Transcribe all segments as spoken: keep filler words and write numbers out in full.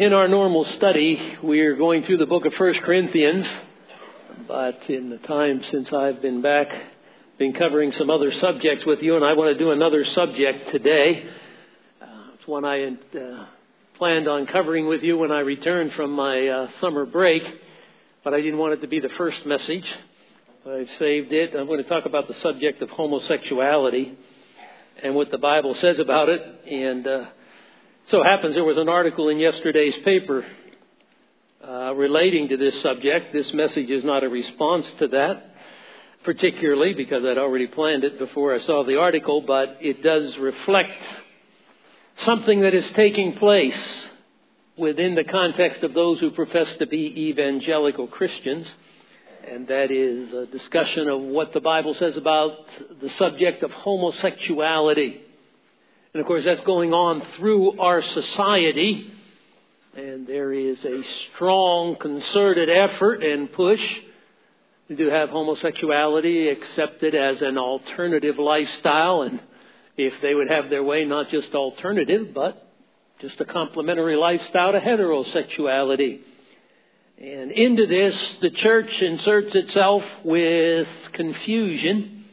In our normal study, we're going through the book of First Corinthians, but in the time since I've been back, been covering some other subjects with you, and I want to do another subject today. Uh, it's one I had uh, planned on covering with you when I returned from my uh, summer break, but I didn't want it to be the first message. I've saved it. I'm going to talk about the subject of homosexuality and what the Bible says about it, and uh, so happens there was an article in yesterday's paper uh, relating to this subject. This message is not a response to that, particularly because I'd already planned it before I saw the article, but it does reflect something that is taking place within the context of those who profess to be evangelical Christians, and that is a discussion of what the Bible says about the subject of homosexuality. And of course, that's going on through our society. And there is a strong, concerted effort and push to have homosexuality accepted as an alternative lifestyle. And if they would have their way, not just alternative, but just a complementary lifestyle to heterosexuality. And into this, the church inserts itself with confusion.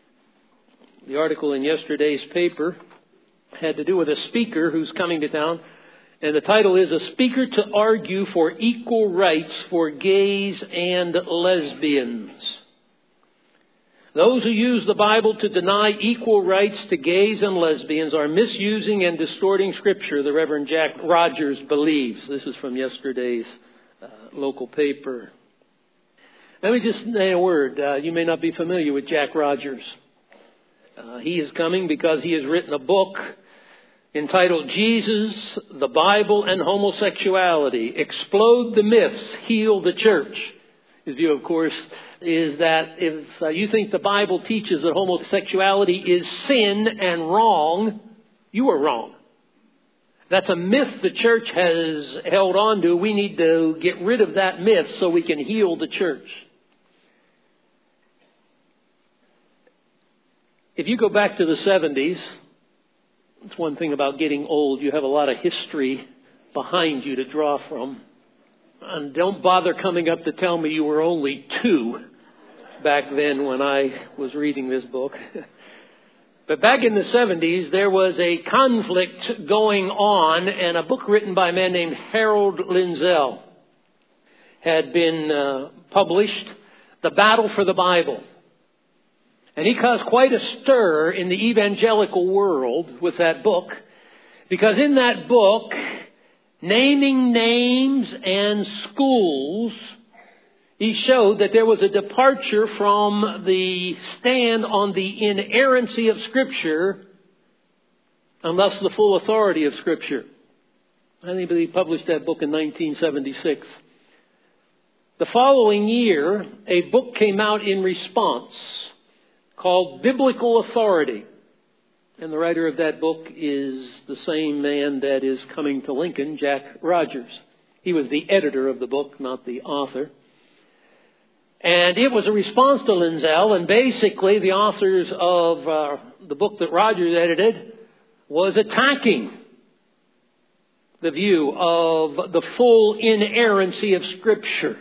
The article in yesterday's paper had to do with a speaker who's coming to town. And the title is, "A Speaker to Argue for Equal Rights for Gays and Lesbians." Those who use the Bible to deny equal rights to gays and lesbians are misusing and distorting Scripture, the Reverend Jack Rogers believes. This is from yesterday's uh, local paper. Let me just say a word. Uh, you may not be familiar with Jack Rogers. Uh, he is coming because he has written a book entitled Jesus, the Bible, and Homosexuality. Explode the myths, heal the church. His view, of course, is that if uh, you think the Bible teaches that homosexuality is sin and wrong, you are wrong. That's a myth the church has held on to. We need to get rid of that myth so we can heal the church. If you go back to the seventies, it's one thing about getting old. You have a lot of history behind you to draw from. And don't bother coming up to tell me you were only two back then when I was reading this book. But back in the seventies, there was a conflict going on, and a book written by a man named Harold Lindsell had been uh, published, The Battle for the Bible. And he caused quite a stir in the evangelical world with that book, because in that book, naming names and schools, he showed that there was a departure from the stand on the inerrancy of Scripture and thus the full authority of Scripture. I think he published that book in nineteen seventy-six. The following year, a book came out in response called Biblical Authority. And the writer of that book is the same man that is coming to Lincoln, Jack Rogers. He was the editor of the book, not the author. And it was a response to Lindsell, and basically the authors of uh, the book that Rogers edited was attacking the view of the full inerrancy of Scripture,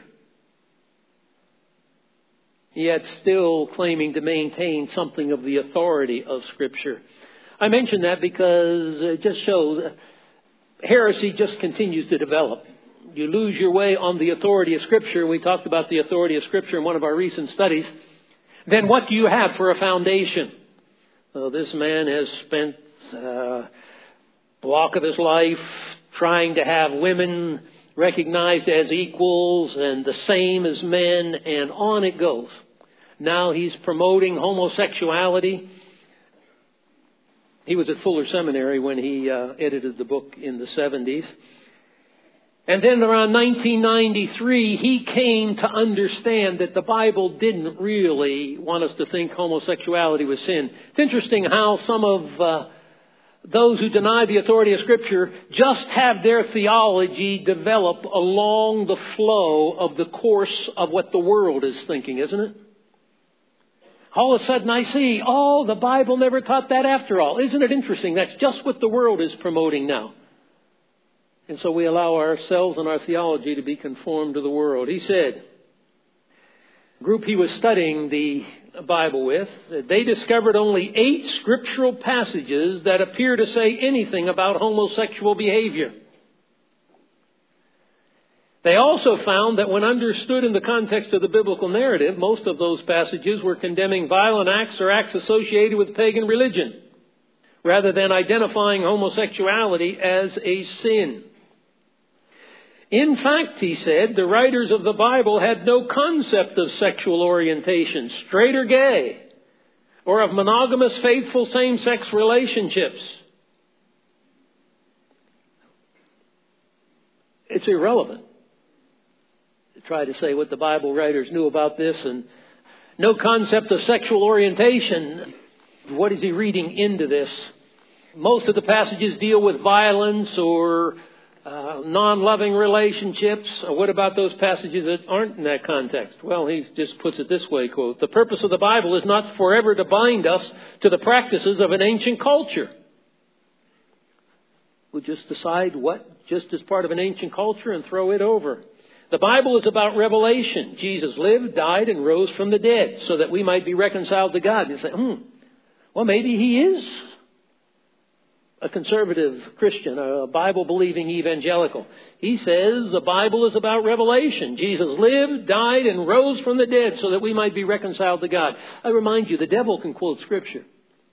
yet still claiming to maintain something of the authority of Scripture. I mention that because it just shows heresy just continues to develop. You lose your way on the authority of Scripture. We talked about the authority of Scripture in one of our recent studies. Then what do you have for a foundation? Well, this man has spent a block of his life trying to have women recognized as equals and the same as men, and on it goes. Now he's promoting homosexuality. He was at Fuller Seminary when he uh, edited the book in the seventies. And then around nineteen ninety-three, he came to understand that the Bible didn't really want us to think homosexuality was sin. It's interesting how some of uh, those who deny the authority of Scripture just have their theology develop along the flow of the course of what the world is thinking, isn't it? All of a sudden I see, oh, the Bible never taught that after all. Isn't it interesting? That's just what the world is promoting now. And so we allow ourselves and our theology to be conformed to the world. He said, the group he was studying the Bible with, they discovered only eight scriptural passages that appear to say anything about homosexual behavior. They also found that when understood in the context of the biblical narrative, most of those passages were condemning violent acts or acts associated with pagan religion, rather than identifying homosexuality as a sin. In fact, he said, the writers of the Bible had no concept of sexual orientation, straight or gay, or of monogamous, faithful same-sex relationships. It's irrelevant to try to say what the Bible writers knew about this, and no concept of sexual orientation. What is he reading into this? Most of the passages deal with violence or uh, non-loving relationships. What about those passages that aren't in that context? Well, he just puts it this way, quote, the purpose of the Bible is not forever to bind us to the practices of an ancient culture. We'll just decide what just as part of an ancient culture and throw it over. The Bible is about revelation. Jesus lived, died, and rose from the dead so that we might be reconciled to God. And you say, hmm, well, maybe he is a conservative Christian, a Bible-believing evangelical. He says the Bible is about revelation. Jesus lived, died, and rose from the dead so that we might be reconciled to God. I remind you, the devil can quote Scripture.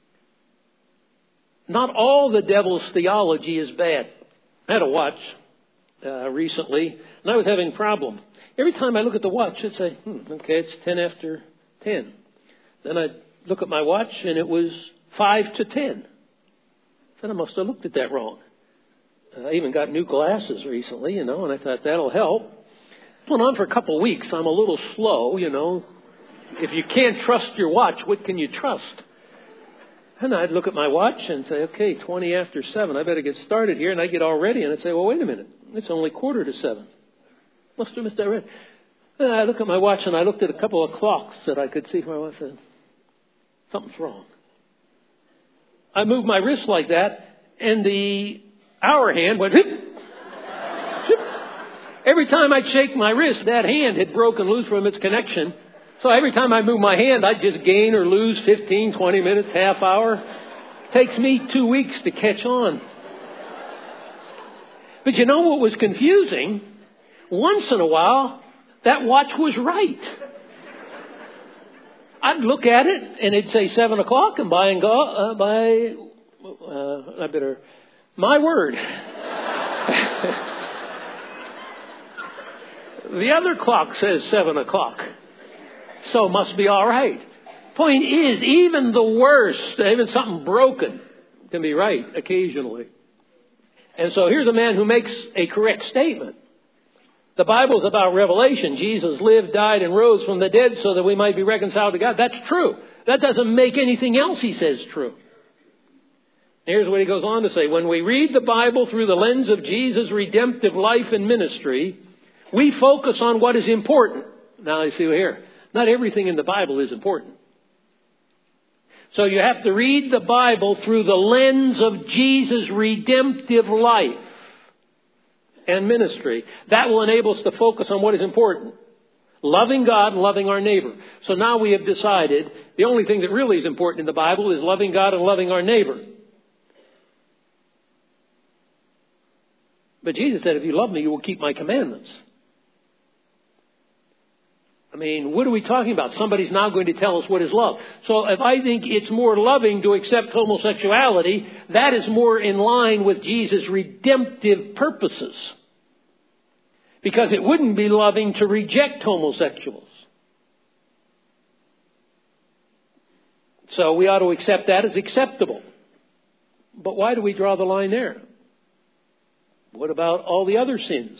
Not all the devil's theology is bad. I had a watch uh, recently, and I was having a problem. Every time I look at the watch, I'd say, hmm, okay, it's ten after ten. Then I'd look at my watch, and it was five to ten. I said, I must have looked at that wrong. I even got new glasses recently, you know, and I thought that'll help. It went on for a couple of weeks. I'm a little slow, you know. If you can't trust your watch, what can you trust? And I'd look at my watch and say, okay, twenty after seven. I better get started here. And I'd get all ready. And I'd say, well, wait a minute. It's only quarter to seven. Must have missed that read. And I look at my watch and I looked at a couple of clocks that I could see where I was. And something's wrong. I moved my wrist like that, and the hour hand went, hip, hip. Every time I'd shake my wrist, that hand had broken loose from its connection. So every time I move my hand, I'd just gain or lose fifteen, twenty minutes, half hour. Takes me two weeks to catch on. But you know what was confusing? Once in a while, that watch was right. I'd look at it, and it'd say seven o'clock, and by and go, uh, by, uh, I better, my word. The other clock says seven o'clock, so must be all right. Point is, even the worst, even something broken, can be right occasionally. And so here's a man who makes a correct statement. The Bible is about revelation. Jesus lived, died, and rose from the dead so that we might be reconciled to God. That's true. That doesn't make anything else he says true. Here's what he goes on to say. When we read the Bible through the lens of Jesus' redemptive life and ministry, we focus on what is important. Now you see here, not everything in the Bible is important. So you have to read the Bible through the lens of Jesus' redemptive life and ministry. That will enable us to focus on what is important. Loving God and loving our neighbor. So now we have decided the only thing that really is important in the Bible is loving God and loving our neighbor. But Jesus said, if you love me, you will keep my commandments. I mean, what are we talking about? Somebody's now going to tell us what is love. So if I think it's more loving to accept homosexuality, that is more in line with Jesus' redemptive purposes. Because it wouldn't be loving to reject homosexuals. So we ought to accept that as acceptable. But why do we draw the line there? What about all the other sins?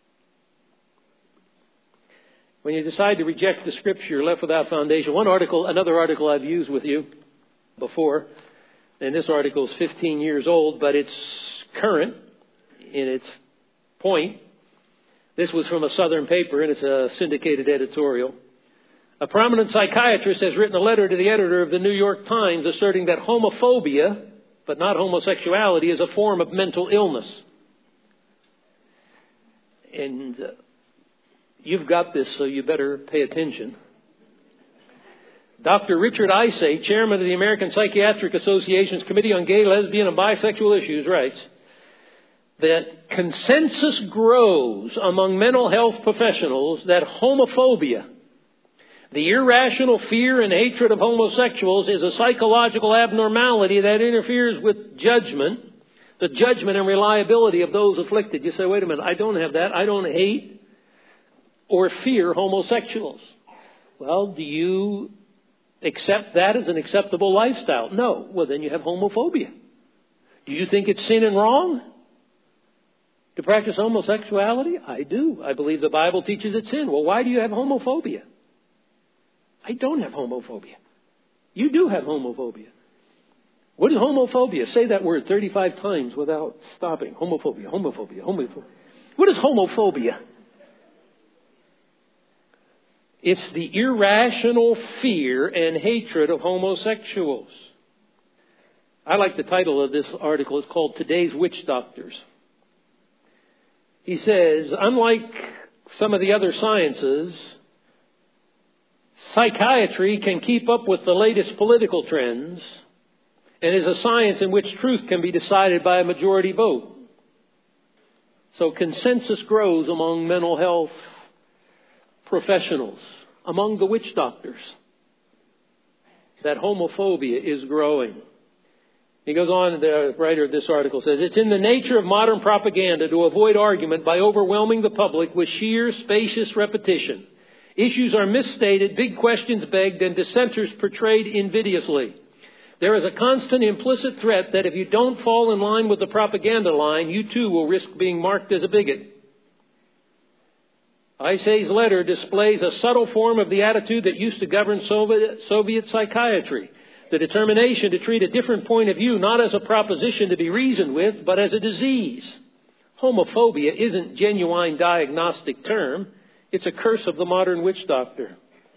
When you decide to reject the Scripture, you're left without foundation. One article, another article I've used with you before, and this article is fifteen years old, but it's current in its point. This was from a Southern paper, and it's a syndicated editorial. A prominent psychiatrist has written a letter to the editor of the New York Times asserting that homophobia, but not homosexuality, is a form of mental illness. and uh, you've got this, so you better pay attention. Doctor Richard Isay, chairman of the American Psychiatric Association's Committee on Gay, Lesbian, and Bisexual Issues, writes that consensus grows among mental health professionals that homophobia, the irrational fear and hatred of homosexuals, is a psychological abnormality that interferes with judgment, the judgment and reliability of those afflicted. You say, wait a minute, I don't have that. I don't hate or fear homosexuals. Well, do you accept that as an acceptable lifestyle? No. Well, then you have homophobia. Do you think it's sin and wrong to practice homosexuality? I do. I believe the Bible teaches it's sin. Well, why do you have homophobia? I don't have homophobia. You do have homophobia. What is homophobia? Say that word thirty-five times without stopping. Homophobia, homophobia, homophobia. What is homophobia? It's the irrational fear and hatred of homosexuals. I like the title of this article. It's called Today's Witch Doctors. He says, unlike some of the other sciences, psychiatry can keep up with the latest political trends and is a science in which truth can be decided by a majority vote. So consensus grows among mental health professionals, among the witch doctors, that homophobia is growing. He goes on, the writer of this article says, it's in the nature of modern propaganda to avoid argument by overwhelming the public with sheer spacious repetition. Issues are misstated, big questions begged, and dissenters portrayed invidiously. There is a constant implicit threat that if you don't fall in line with the propaganda line, you too will risk being marked as a bigot. Isay's letter displays a subtle form of the attitude that used to govern Soviet, Soviet psychiatry. The determination to treat a different point of view not as a proposition to be reasoned with, but as a disease. Homophobia isn't a genuine diagnostic term. It's a curse of the modern witch doctor.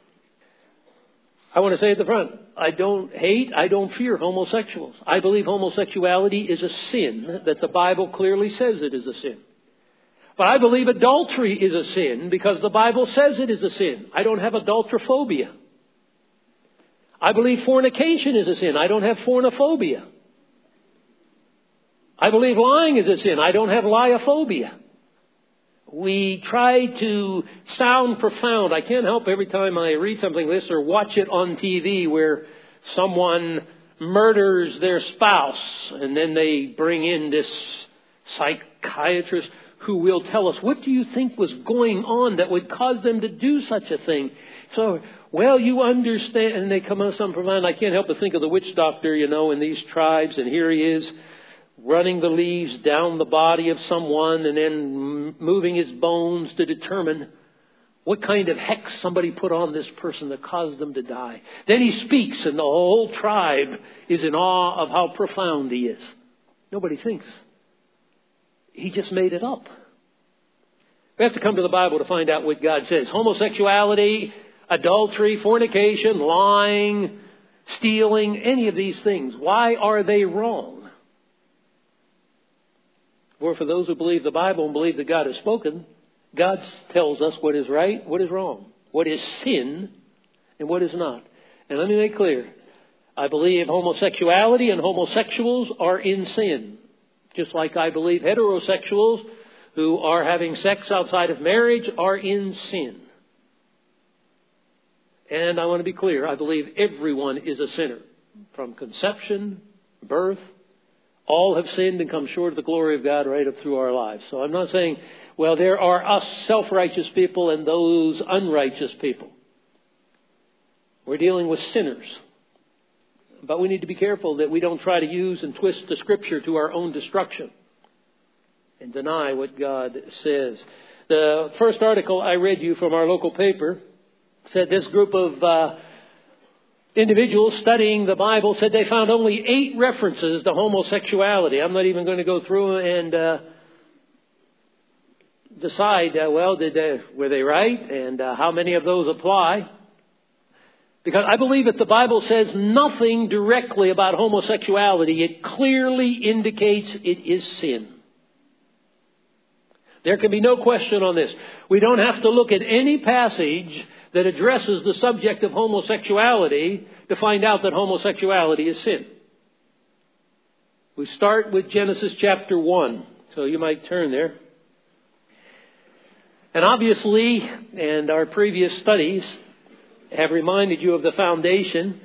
I want to say at the front, I don't hate, I don't fear homosexuals. I believe homosexuality is a sin, that the Bible clearly says it is a sin. But I believe adultery is a sin because the Bible says it is a sin. I don't have adulterophobia. I believe fornication is a sin. I don't have fornophobia. I believe lying is a sin. I don't have liophobia. We try to sound profound. I can't help every time I read something like this or watch it on T V where someone murders their spouse and then they bring in this psychiatrist who will tell us, what do you think was going on that would cause them to do such a thing? So, well, you understand, and they come out with something profound. I can't help but think of the witch doctor, you know, in these tribes, and here he is running the leaves down the body of someone and then moving his bones to determine what kind of hex somebody put on this person that caused them to die. Then he speaks, and the whole tribe is in awe of how profound he is. Nobody thinks. He just made it up. We have to come to the Bible to find out what God says. Homosexuality, adultery, fornication, lying, stealing, any of these things. Why are they wrong? Or for those who believe the Bible and believe that God has spoken, God tells us what is right, what is wrong, what is sin, and what is not. And let me make clear, I believe homosexuality and homosexuals are in sin. Just like I believe heterosexuals who are having sex outside of marriage are in sin. And I want to be clear, I believe everyone is a sinner. From conception, birth, all have sinned and come short of the glory of God right up through our lives. So I'm not saying, well, there are us self-righteous people and those unrighteous people. We're dealing with sinners. But we need to be careful that we don't try to use and twist the Scripture to our own destruction and deny what God says. The first article I read you from our local paper said this group of uh, individuals studying the Bible said they found only eight references to homosexuality. I'm not even going to go through and uh, decide, uh, well, did they, were they right and uh, how many of those apply? Because I believe that the Bible says nothing directly about homosexuality. It clearly indicates it is sin. There can be no question on this. We don't have to look at any passage that addresses the subject of homosexuality to find out that homosexuality is sin. We start with Genesis chapter one. So you might turn there. And obviously, and our previous studies have reminded you of the foundation.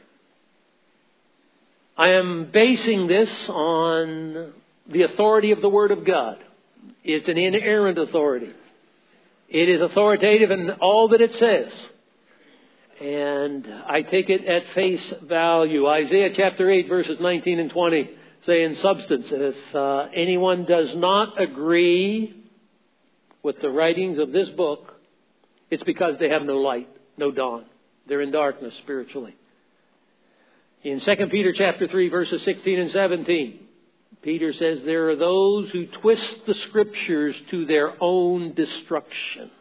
I am basing this on the authority of the Word of God. It's an inerrant authority. It is authoritative in all that it says. And I take it at face value. Isaiah chapter eight, verses nineteen and twenty say in substance, if uh, anyone does not agree with the writings of this book, it's because they have no light, no dawn. They're in darkness spiritually. In Second Peter chapter three, verses sixteen and seventeen, Peter says there are those who twist the Scriptures to their own destruction.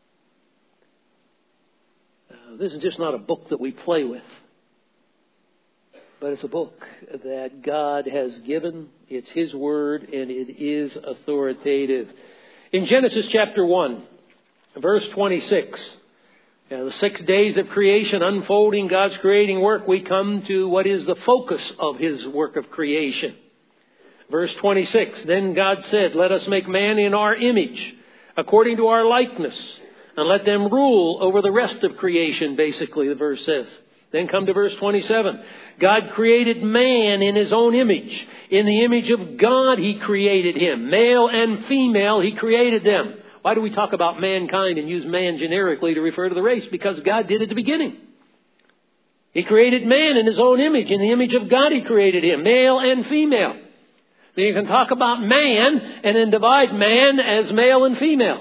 Uh, this is just not a book that we play with, but it's a book that God has given. It's His Word, and it is authoritative. In Genesis chapter one, verse twenty-six, you know, the six days of creation unfolding God's creating work, we come to what is the focus of His work of creation. Verse twenty-six, then God said, let us make man in our image, according to our likeness, and let them rule over the rest of creation, basically, the verse says. Then come to verse twenty-seven. God created man in His own image. In the image of God He created him. Male and female He created them. Why do we talk about mankind and use man generically to refer to the race? Because God did at the beginning. He created man in His own image. In the image of God He created him. Male and female. Then you can talk about man and then divide man as male and female.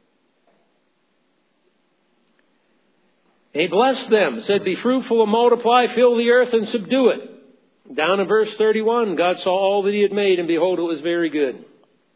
He blessed them, said, be fruitful and multiply, fill the earth and subdue it. Down in verse thirty-one, God saw all that He had made, and behold, it was very good.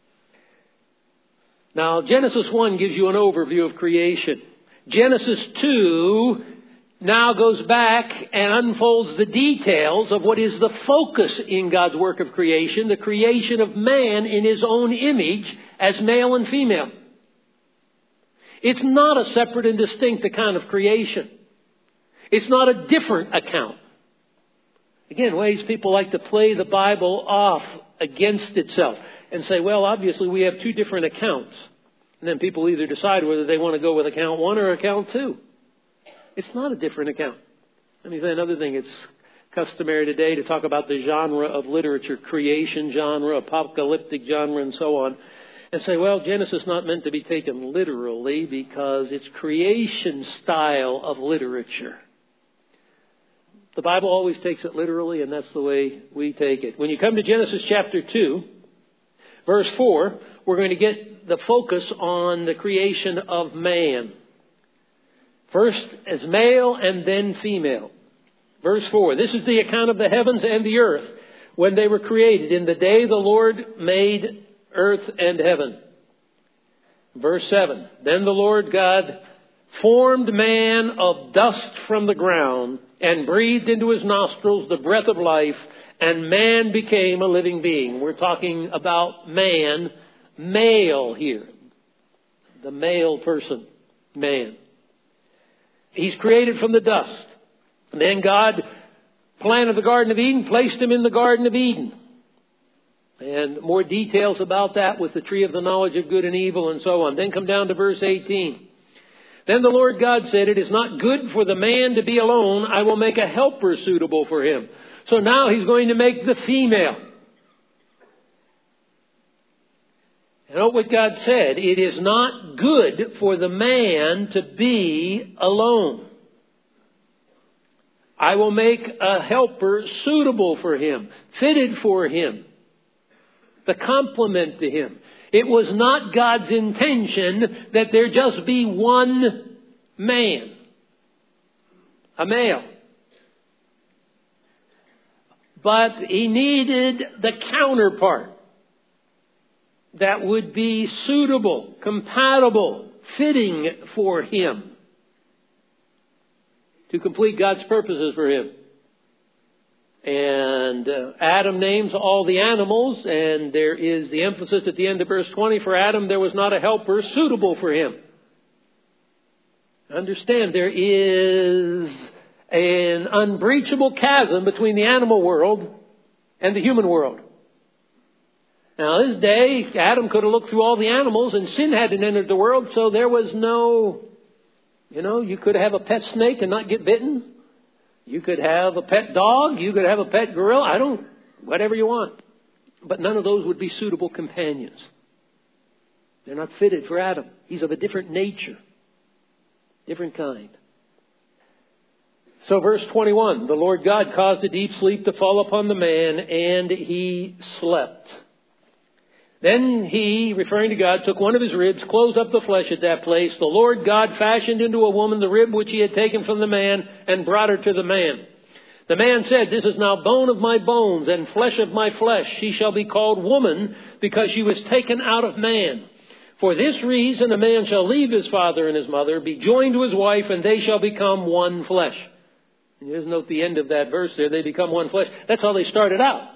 Now, Genesis one gives you an overview of creation. Genesis two now goes back and unfolds the details of what is the focus in God's work of creation, the creation of man in His own image as male and female. It's not a separate and distinct account of creation. It's not a different account. Again, ways people like to play the Bible off against itself and say, well, obviously we have two different accounts. And then people either decide whether they want to go with account one or account two. It's not a different account. Let me say another thing. It's customary today to talk about the genre of literature, creation genre, apocalyptic genre, and so on. And say, well, Genesis is not meant to be taken literally because it's creation style of literature. The Bible always takes it literally, and that's the way we take it. When you come to Genesis chapter two, verse four, we're going to get the focus on the creation of man. First as male and then female. Verse four, this is the account of the heavens and the earth when they were created in the day the Lord made earth and heaven. Verse seven, then the Lord God formed man of dust from the ground and breathed into his nostrils the breath of life, and man became a living being. We're talking about man, male here. The male person, man. He's created from the dust. And then God planted the Garden of Eden, placed him in the Garden of Eden. And more details about that with the tree of the knowledge of good and evil and so on. Then come down to verse eighteen. Then the Lord God said, it is not good for the man to be alone. I will make a helper suitable for him. So now He's going to make the female. And note what God said. It is not good for the man to be alone. I will make a helper suitable for him, fitted for him, the complement to him. It was not God's intention that there just be one man, a male. But He needed the counterpart that would be suitable, compatible, fitting for him to complete God's purposes for him. And uh, Adam names all the animals, and there is the emphasis at the end of verse twenty, for Adam there was not a helper suitable for him. Understand, there is an unbreachable chasm between the animal world and the human world. Now, this day, Adam could have looked through all the animals and sin hadn't entered the world, so there was no, you know, you could have a pet snake and not get bitten. You could have a pet dog. You could have a pet gorilla. I don't, whatever you want. But none of those would be suitable companions. They're not fitted for Adam. He's of a different nature, different kind. So verse twenty-one, the Lord God caused a deep sleep to fall upon the man, and he slept. Then he, referring to God, took one of his ribs, closed up the flesh at that place. The Lord God fashioned into a woman the rib which he had taken from the man and brought her to the man. The man said, this is now bone of my bones and flesh of my flesh. She shall be called woman because she was taken out of man. For this reason a man shall leave his father and his mother, be joined to his wife, and they shall become one flesh. And you just note the end of that verse there. They become one flesh. That's how they started out.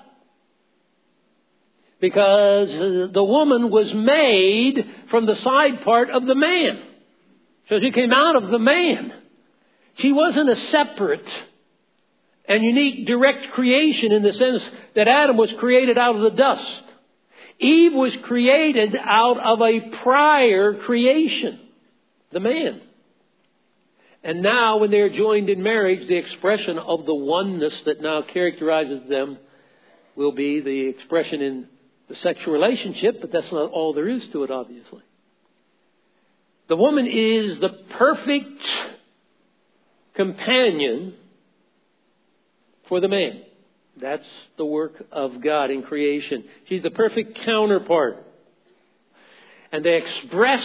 Because the woman was made from the side part of the man. So she came out of the man. She wasn't a separate and unique direct creation in the sense that Adam was created out of the dust. Eve was created out of a prior creation, the man. And now when they are joined in marriage, the expression of the oneness that now characterizes them will be the expression in the sexual relationship, but that's not all there is to it, obviously. The woman is the perfect companion for the man. That's the work of God in creation. She's the perfect counterpart. And they express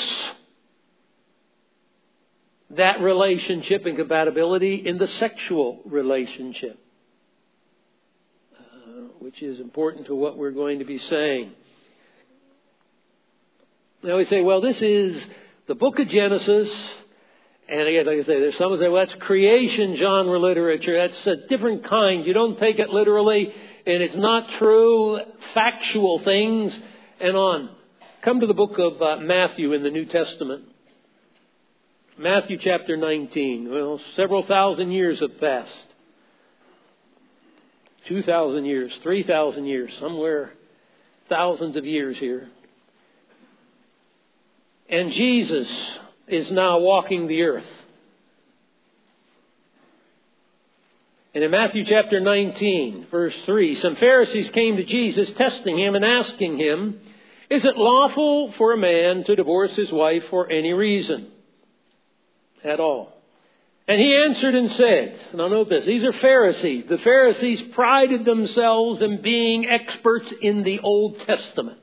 that relationship and compatibility in the sexual relationship, which is important to what we're going to be saying. Now we say, well, this is the book of Genesis. And again, like I say, there's some who say, well, that's creation genre literature. That's a different kind. You don't take it literally, and it's not true, factual things, and on. Come to the book of uh, Matthew in the New Testament. Matthew chapter nineteen. Well, several thousand years have passed. Two thousand years, three thousand years, somewhere thousands of years here. And Jesus is now walking the earth. And in Matthew chapter nineteen, verse three, some Pharisees came to Jesus, testing him and asking him, is it lawful for a man to divorce his wife for any reason at all? And he answered and said, now note this, these are Pharisees. The Pharisees prided themselves in being experts in the Old Testament.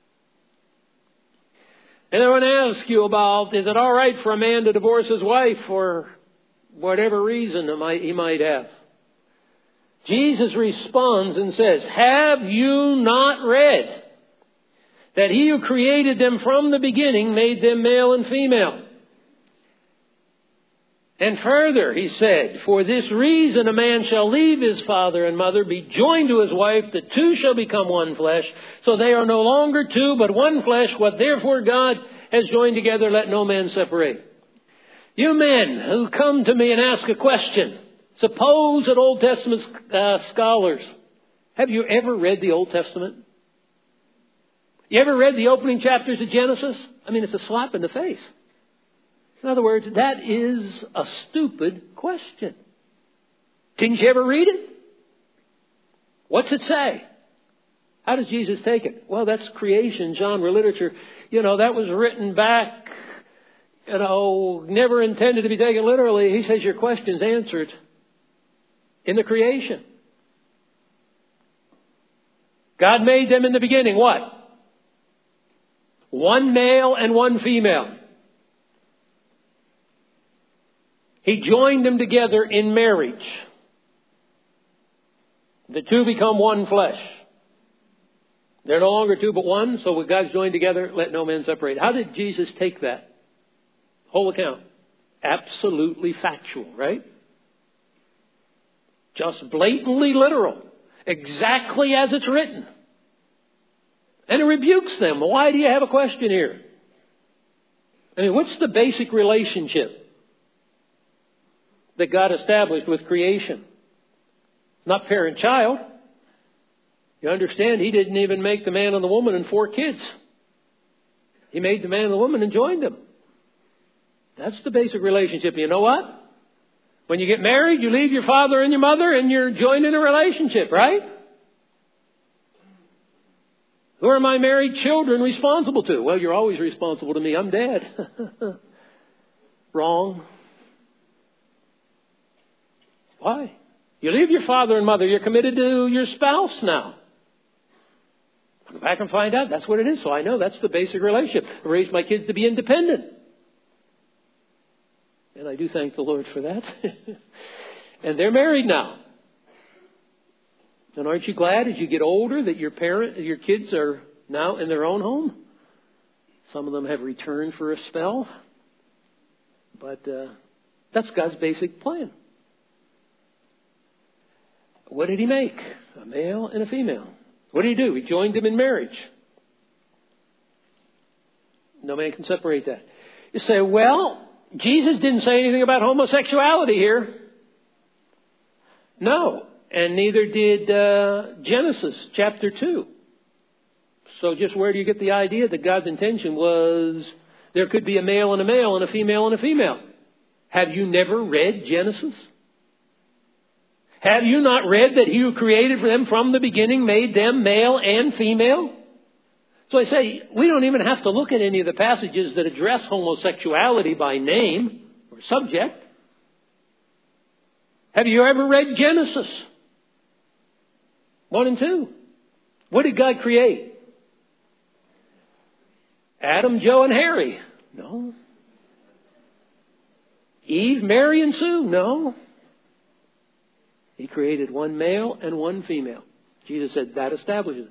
And they want to ask you about, is it all right for a man to divorce his wife for whatever reason he might have? Jesus responds and says, have you not read that he who created them from the beginning made them male and female? And further, he said, for this reason a man shall leave his father and mother, be joined to his wife, the two shall become one flesh. So they are no longer two, but one flesh. What therefore God has joined together, let no man separate. You men who come to me and ask a question, suppose that Old Testament uh, scholars, have you ever read the Old Testament? You ever read the opening chapters of Genesis? I mean, it's a slap in the face. In other words, that is a stupid question. Didn't you ever read it? What's it say? How does Jesus take it? Well, that's creation genre literature. You know, that was written back, you know, never intended to be taken literally. He says your question's answered in the creation. God made them in the beginning. What? One male and one female. He joined them together in marriage. The two become one flesh. They're no longer two but one, so with God's joined together, let no man separate. How did Jesus take that whole account? Absolutely factual, right? Just blatantly literal. exactly as it's written. And it rebukes them. Why do you have a question here? I mean, what's the basic relationship that God established with creation? It's not parent-child. You understand, He didn't even make the man and the woman and four kids. He made the man and the woman and joined them. That's the basic relationship. You know what? When you get married, you leave your father and your mother and you're joined in a relationship, right? Who are my married children responsible to? Well, you're always responsible to me. I'm dead. Wrong. Why? You leave your father and mother. You're committed to your spouse now. Go back and find out. That's what it is. So I know that's the basic relationship. I raised my kids to be independent. And I do thank the Lord for that. And they're married now. And aren't you glad as you get older that your parent, your kids are now in their own home? Some of them have returned for a spell. But uh, that's God's basic plan. What did He make? A male and a female. What did He do? He joined them in marriage. No man can separate that. You say, well, Jesus didn't say anything about homosexuality here. No. And neither did uh, Genesis chapter two. So just where do you get the idea that God's intention was there could be a male and a male and a female and a female? Have you never read Genesis? Have you not read that He who created them from the beginning made them male and female? So I say, we don't even have to look at any of the passages that address homosexuality by name or subject. Have you ever read Genesis one and two? What did God create? Adam, Joe, and Harry? No. Eve, Mary, and Sue? No. He created one male and one female. Jesus said that establishes it.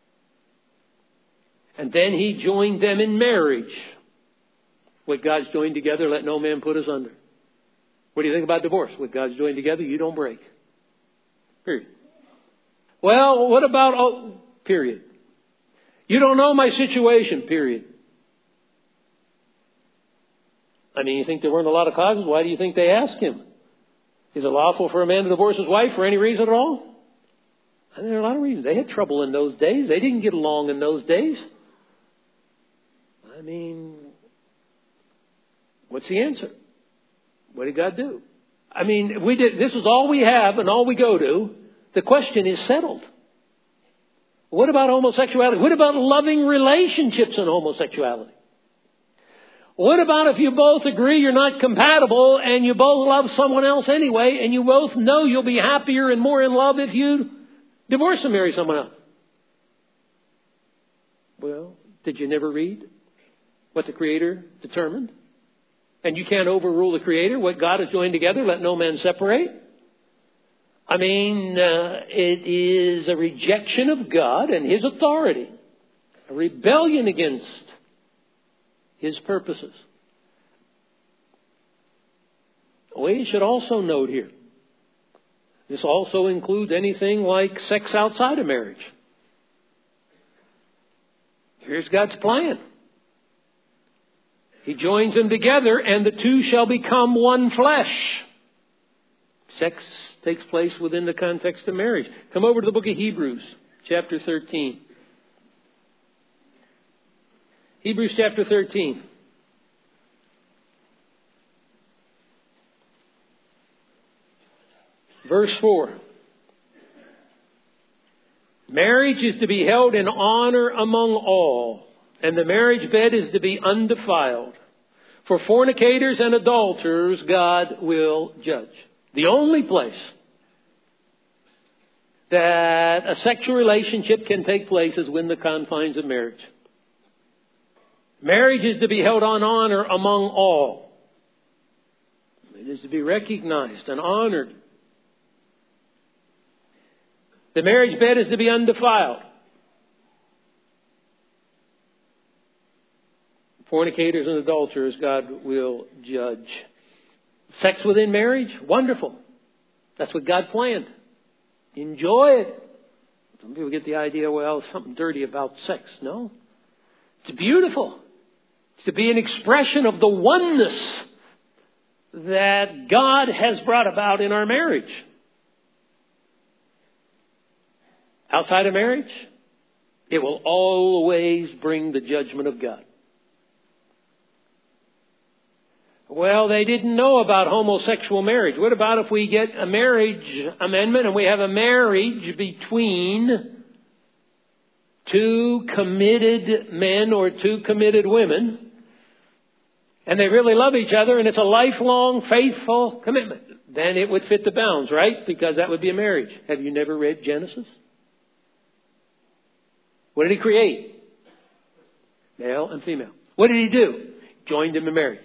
And then He joined them in marriage. What God's joined together, let no man put us under. What do you think about divorce? What God's joined together, you don't break. Period. Well, what about, oh, period. You don't know my situation, period. I mean, you think there weren't a lot of causes? Why do you think they asked Him? Is it lawful for a man to divorce his wife for any reason at all? I mean, there are a lot of reasons. They had trouble in those days. They didn't get along in those days. I mean, what's the answer? What did God do? I mean, if we did, this is all we have and all we go to. The question is settled. What about homosexuality? What about loving relationships in homosexuality? What about if you both agree you're not compatible and you both love someone else anyway and you both know you'll be happier and more in love if you divorce and marry someone else? Well, did you never read what the Creator determined? And you can't overrule the Creator. What God has joined together, let no man separate. I mean, uh, it is a rejection of God and His authority. A rebellion against His purposes. We should also note here, this also includes anything like sex outside of marriage. Here's God's plan. He joins them together and the two shall become one flesh. Sex takes place within the context of marriage. Come over to the book of Hebrews, chapter thirteen. Hebrews chapter thirteen. Verse four. Marriage is to be held in honor among all, and the marriage bed is to be undefiled. For fornicators and adulterers God will judge. The only place that a sexual relationship can take place is within the confines of marriage. Marriage is to be held on honor among all. It is to be recognized and honored. The marriage bed is to be undefiled. Fornicators and adulterers God will judge. Sex within marriage? Wonderful. That's what God planned. Enjoy it. Some people get the idea, well, something dirty about sex. No. It's beautiful. It's to be an expression of the oneness that God has brought about in our marriage. Outside of marriage, it will always bring the judgment of God. Well, they didn't know about homosexual marriage. What about if we get a marriage amendment and we have a marriage between two committed men or two committed women, and they really love each other, and it's a lifelong, faithful commitment? Then it would fit the bounds, right? Because that would be a marriage. Have you never read Genesis? What did he create? Male and female. What did he do? Joined them in marriage.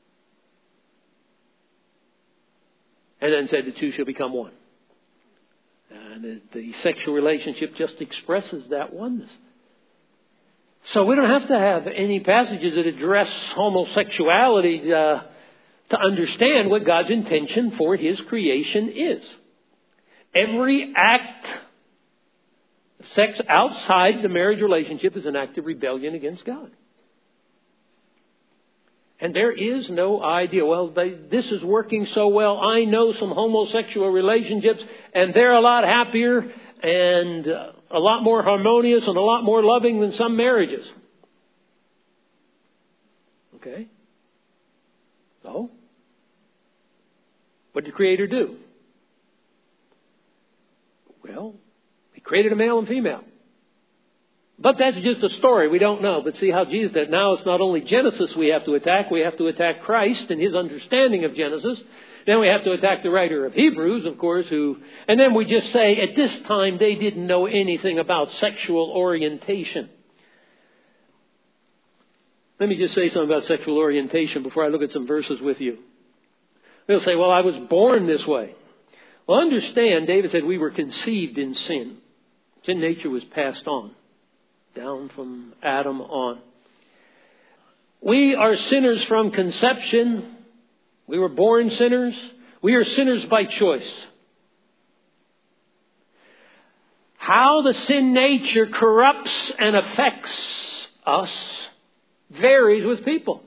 And then said the two shall become one. And the, the sexual relationship just expresses that oneness. So we don't have to have any passages that address homosexuality uh, to understand what God's intention for His creation is. Every act of sex outside the marriage relationship is an act of rebellion against God. And there is no idea, well, they, this is working so well. I know some homosexual relationships, and they're a lot happier and uh, a lot more harmonious and a lot more loving than some marriages. Okay? So, what did the Creator do? Well, He created a male and female. But that's just a story. We don't know. But see how Jesus did. Now it's not only Genesis we have to attack. We have to attack Christ and His understanding of Genesis. Then we have to attack the writer of Hebrews, of course, who... And then we just say, at this time, they didn't know anything about sexual orientation. Let me just say something about sexual orientation before I look at some verses with you. They'll say, well, I was born this way. Well, understand, David said we were conceived in sin. Sin nature was passed on. Down from Adam on. We are sinners from conception. We were born sinners. We are sinners by choice. How the sin nature corrupts and affects us varies with people.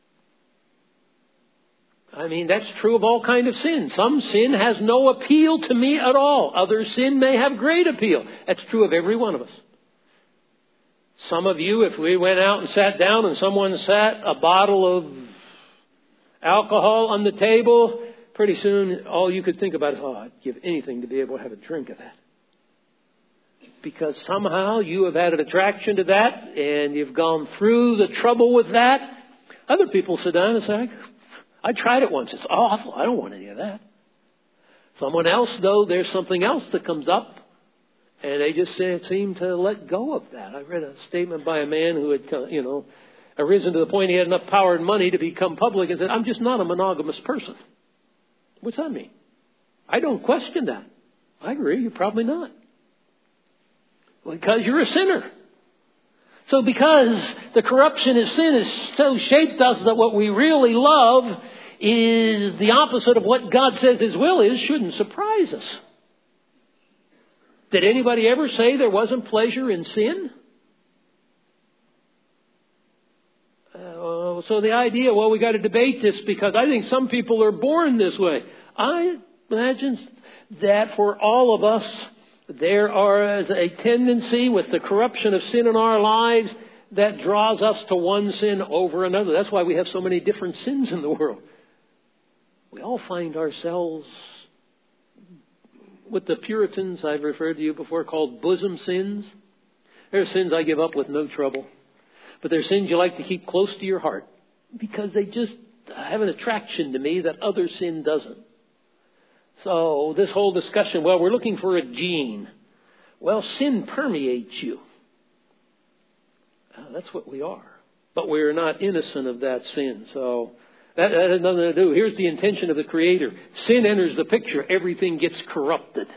I mean, that's true of all kinds of sin. Some sin has no appeal to me at all. Other sin may have great appeal. That's true of every one of us. Some of you, if we went out and sat down and someone sat a bottle of alcohol on the table, pretty soon all you could think about is, oh, I'd give anything to be able to have a drink of that. Because somehow you have had an attraction to that and you've gone through the trouble with that. Other people sit down and say, I tried it once. It's awful. I don't want any of that. Someone else, though, there's something else that comes up. And they just seem to let go of that. I read a statement by a man who had, you know, arisen to the point he had enough power and money to become public and said, I'm just not a monogamous person. What's that mean? I don't question that. I agree, you're probably not. Because you're a sinner. So because the corruption of sin has so shaped us that what we really love is the opposite of what God says His will is, shouldn't surprise us. Did anybody ever say there wasn't pleasure in sin? Uh, so the idea, well, we got to debate this because I think some people are born this way. I imagine that for all of us, there is a tendency with the corruption of sin in our lives that draws us to one sin over another. That's why we have so many different sins in the world. We all find ourselves what the Puritans I've referred to you before called bosom sins. There are sins I give up with no trouble. But there are sins you like to keep close to your heart because they just have an attraction to me that other sin doesn't. So this whole discussion, well, we're looking for a gene. Well, sin permeates you. Uh, that's what we are. But we're not innocent of that sin. So that, that has nothing to do. Here's the intention of the Creator. Sin enters the picture. Everything gets corrupted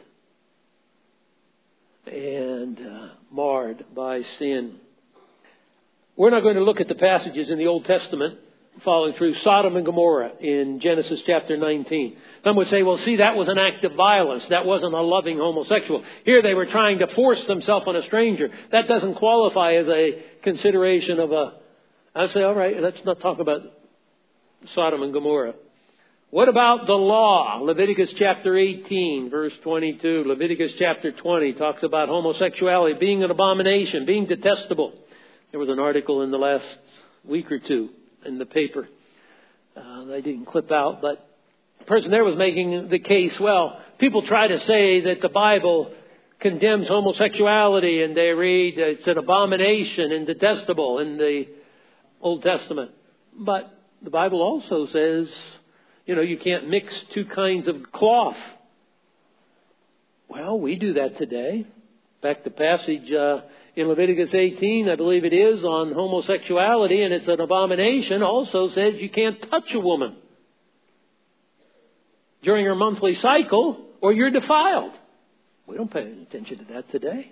and uh, marred by sin. We're not going to look at the passages in the Old Testament following through, Sodom and Gomorrah in Genesis chapter nineteen. Some would say, well, see, that was an act of violence. That wasn't a loving homosexual. Here they were trying to force themselves on a stranger. That doesn't qualify as a consideration of a... I'd say, all right, let's not talk about Sodom and Gomorrah. What about the law? Leviticus chapter eighteen, verse twenty-two. Leviticus chapter twenty talks about homosexuality being an abomination, being detestable. There was an article in the last week or two in the paper. Uh, they didn't clip out, but the person there was making the case, well, people try to say that the Bible condemns homosexuality, and they read it's an abomination and detestable in the Old Testament. But the Bible also says, you know, you can't mix two kinds of cloth. Well, we do that today. In fact, the passage uh, in Leviticus eighteen, I believe it is, on homosexuality, and it's an abomination, also says you can't touch a woman during her monthly cycle or you're defiled. We don't pay any attention to that today.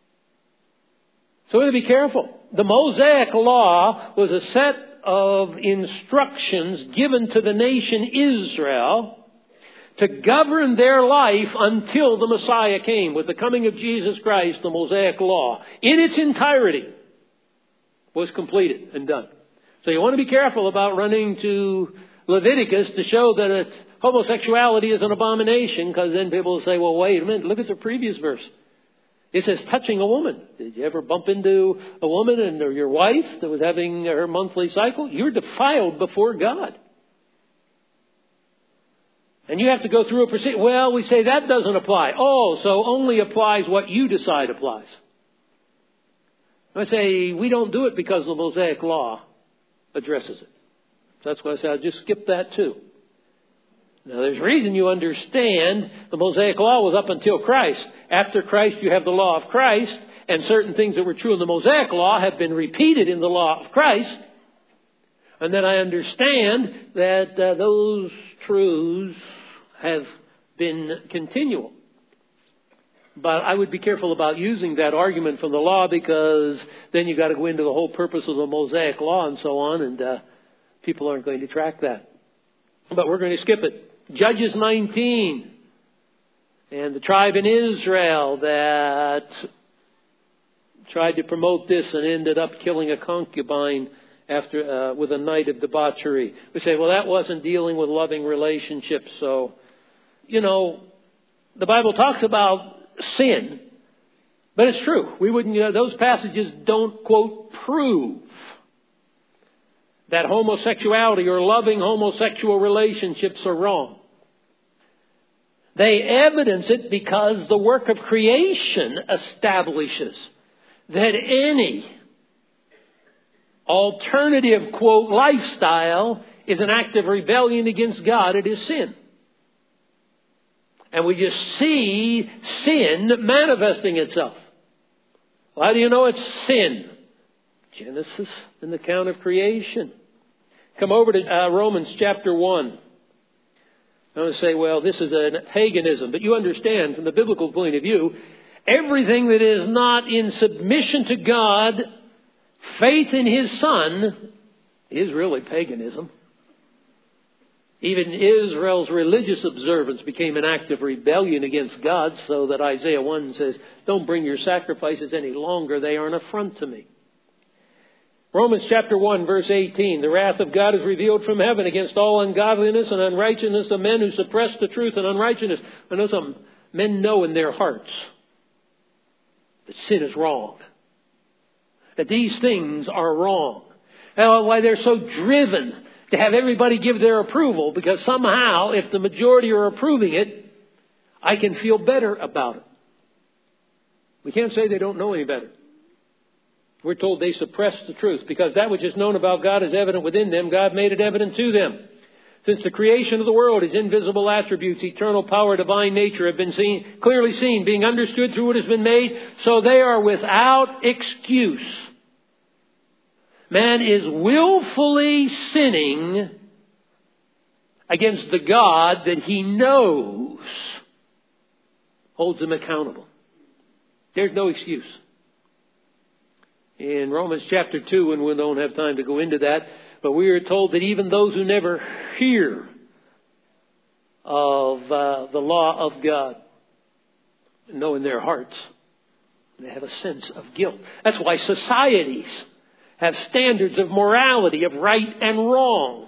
So we have to be careful. The Mosaic Law was a set of instructions given to the nation Israel to govern their life until the Messiah came. With the coming of Jesus Christ, the Mosaic Law, in its entirety, was completed and done. So you want to be careful about running to Leviticus to show that it's, homosexuality is an abomination, because then people will say, well, wait a minute, look at the previous verse. It says touching a woman. Did you ever bump into a woman and or your wife that was having her monthly cycle? You're defiled before God. And you have to go through a procedure. Well, we say that doesn't apply. Oh, so only applies what you decide applies. I say we don't do it because the Mosaic Law addresses it. So that's why I say I'll just skip that too. Now, there's reason you understand the Mosaic Law was up until Christ. After Christ, you have the law of Christ, and certain things that were true in the Mosaic Law have been repeated in the law of Christ. And then I understand that uh, those truths have been continual. But I would be careful about using that argument from the law, because then you've got to go into the whole purpose of the Mosaic Law and so on, and uh, people aren't going to track that. But we're going to skip it. Judges nineteen. And the tribe in Israel that tried to promote this and ended up killing a concubine after uh, with a night of debauchery. We say, well, that wasn't dealing with loving relationships. So, you know, the Bible talks about sin. But it's true. We wouldn't, you know, those passages don't, quote, prove that homosexuality or loving homosexual relationships are wrong. They evidence it because the work of creation establishes that any alternative, quote, lifestyle is an act of rebellion against God. It is sin. And we just see sin manifesting itself. Well, how do you know it's sin? Genesis and the account of creation. Come over to uh, Romans chapter one. I want to say, well, this is a paganism. But you understand, from the biblical point of view, everything that is not in submission to God, faith in His Son, is really paganism. Even Israel's religious observance became an act of rebellion against God, so that Isaiah one says, don't bring your sacrifices any longer. They are an affront to me. Romans chapter one, verse eighteen. The wrath of God is revealed from heaven against all ungodliness and unrighteousness of men who suppress the truth and unrighteousness. I know some men know in their hearts that sin is wrong. That these things are wrong. And why they're so driven to have everybody give their approval, because somehow, if the majority are approving it, I can feel better about it. We can't say they don't know any better. We're told they suppress the truth, because that which is known about God is evident within them. God made it evident to them. Since the creation of the world, His invisible attributes, eternal power, divine nature have been seen, clearly seen, being understood through what has been made, so they are without excuse. Man is willfully sinning against the God that he knows holds him accountable. There's no excuse. In Romans chapter two, and we don't have time to go into that, But we are told that even those who never hear of uh, the law of God know in their hearts they have a sense of guilt. That's why societies have standards of morality, of right and wrong.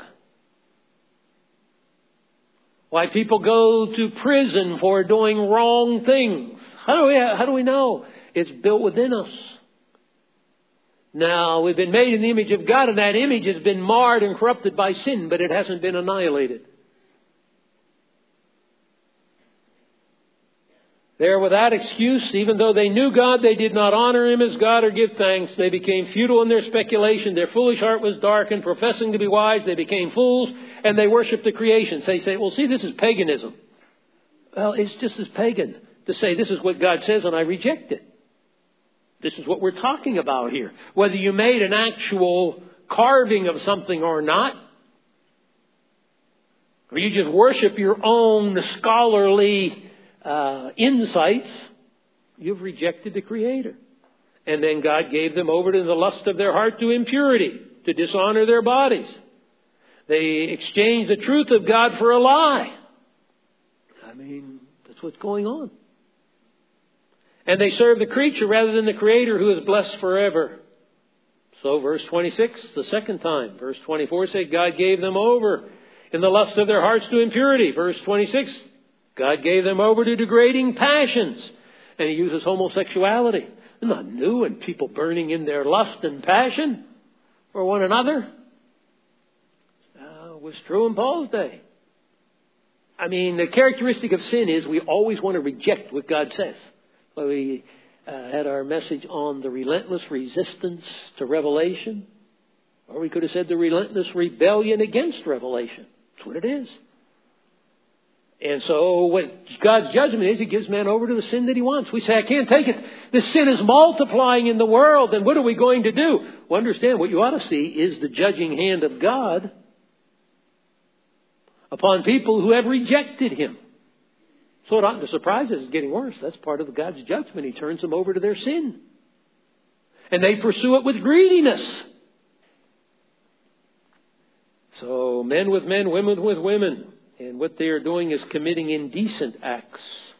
Why people go to prison for doing wrong things. How do we, how do we know? It's built within us. Now, we've been made in the image of God, and that image has been marred and corrupted by sin, but it hasn't been annihilated. They're without excuse. Even though they knew God, they did not honor Him as God or give thanks. They became futile in their speculation. Their foolish heart was darkened. Professing to be wise, they became fools, and they worshiped the creation. So they say, well, see, this is paganism. Well, it's just as pagan to say this is what God says and I reject it. This is what we're talking about here. Whether you made an actual carving of something or not, or you just worship your own scholarly Uh, insights, you've rejected the Creator. And then God gave them over to the lust of their heart to impurity, to dishonor their bodies. They exchanged the truth of God for a lie. I mean, that's what's going on. And they serve the creature rather than the Creator, who is blessed forever. So verse twenty-six, the second time. Verse twenty-four said God gave them over in the lust of their hearts to impurity. Verse twenty-six, God gave them over to degrading passions. And He uses homosexuality. It's not new, and people burning in their lust and passion for one another. Uh, it was true in Paul's day. I mean, the characteristic of sin is we always want to reject what God says. So we uh, had our message on the relentless resistance to revelation. Or we could have said the relentless rebellion against revelation. That's what it is. And so what God's judgment is, He gives man over to the sin that He wants. We say, I can't take it. The sin is multiplying in the world. Then what are we going to do? Well, understand, what you ought to see is the judging hand of God upon people who have rejected Him. So it oughtn't to surprise us. It's getting worse. That's part of God's judgment. He turns them over to their sin. And they pursue it with greediness. So men with men, women with women. And what they are doing is committing indecent acts.